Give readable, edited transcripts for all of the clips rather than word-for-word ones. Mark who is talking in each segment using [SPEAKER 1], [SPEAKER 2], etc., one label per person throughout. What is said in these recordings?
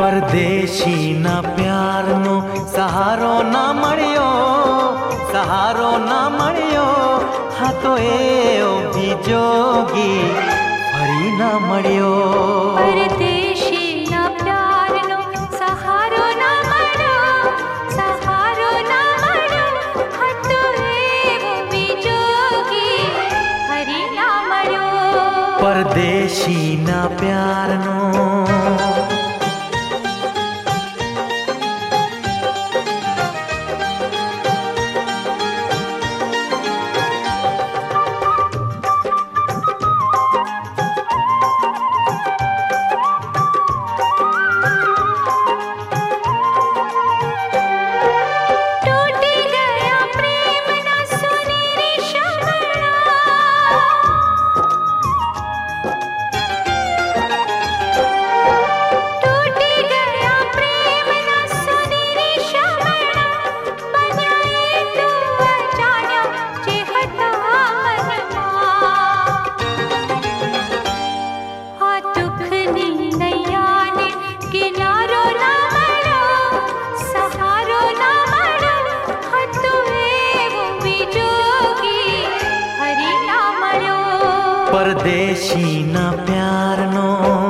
[SPEAKER 1] परदेशी ना प्यारनो सहारो ना मळ्यो, सहारो ना मळ्यो। हाँ तो एओ भी जोगी फरी ना मळ्यो।
[SPEAKER 2] परदेशी ना प्यारनो सहारो ना मळ्यो, सहारो ना मळ्यो। हाँ तो एओ भी जोगी फरी ना मळ्यो।
[SPEAKER 1] परदेशी ना प्यारनो परदेशी ना प्यारनो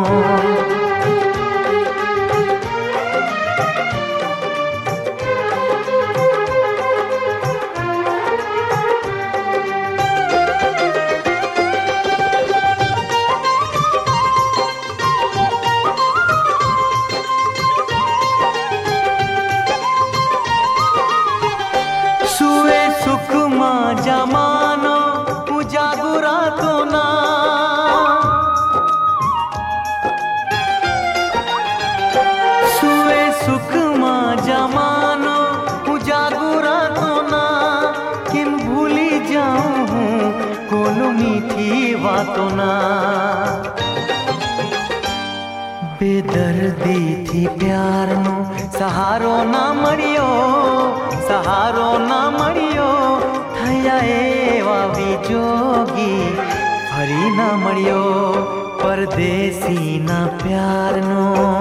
[SPEAKER 1] सुए सुख मा जमानो उजागुरा तो ना। सुए सुख मा जमानो उजागुरा तो ना। किन भूली जाऊं हूँ कोनो मीठी बातों ना। बेदर्दी थी प्यार नो सहारो ना मळ्यो, सहारो ना मळ्यो। थया एवा भी जोगी फरी ना मळ्यो। परदेसी ना प्यार नो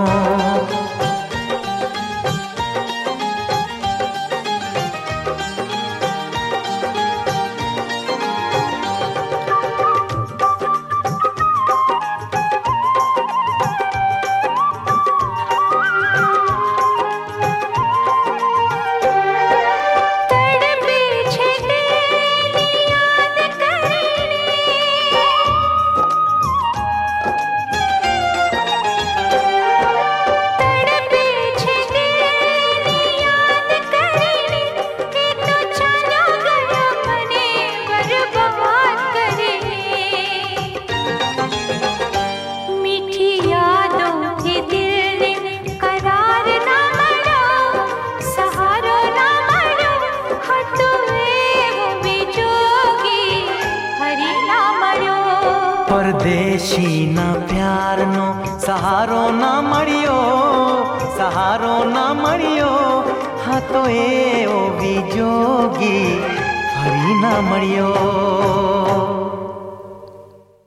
[SPEAKER 1] परदेशी ना प्यार नो सहारो ना मळ्यो, सहारो ना मळ्यो। हाँ तो एओ भी जोगी फरी ना मळ्यो।